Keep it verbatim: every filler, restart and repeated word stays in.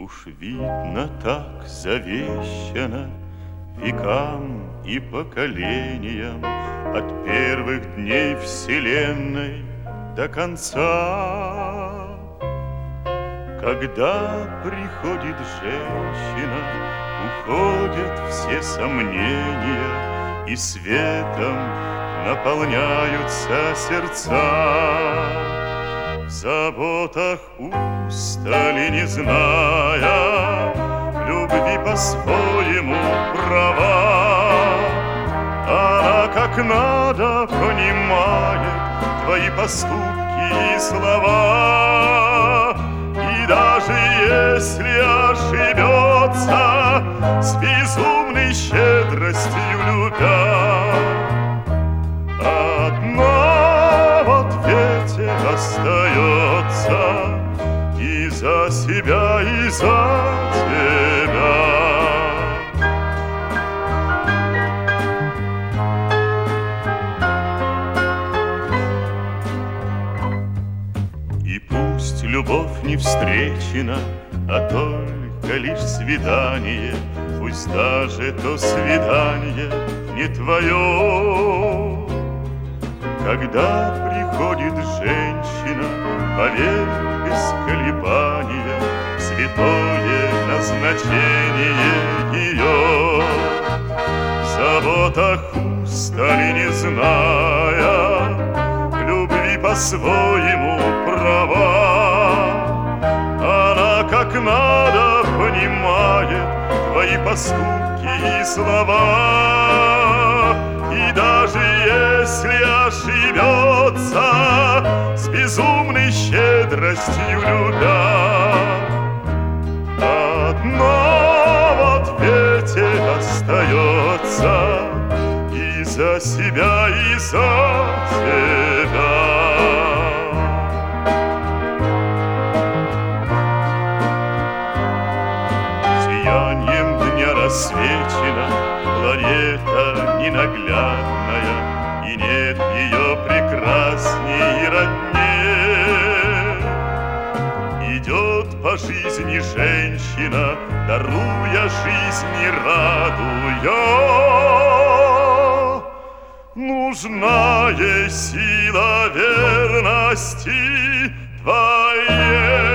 Уж видно, так завещано векам и поколениям, от первых дней Вселенной до конца. Когда приходит женщина, уходят все сомнения, и светом наполняются сердца. В заботах устали, не зная любви по-своему права. Она как надо понимает твои поступки и слова. И даже если ошибется, с безумной щедростью любя, одна в ответе остается и за себя, и за тебя. И пусть любовь не встречена, а только лишь свидание, пусть даже то свидание не твое. Когда приходит женщина, поверь без колебания, святое назначение ее. В заботах устали, не зная любви по-своему права. Она как надо понимает твои поступки и слова. И даже если ошибется, с безумной щедростью любя, одна в ответе остается и за себя, и за тебя. Сиянием дня рассвечена планета ненаглядная, и нет ее прекрасней и роднее. Идет по жизни женщина, даруя жизнь и радуя. Нужна ей сила верности твоей.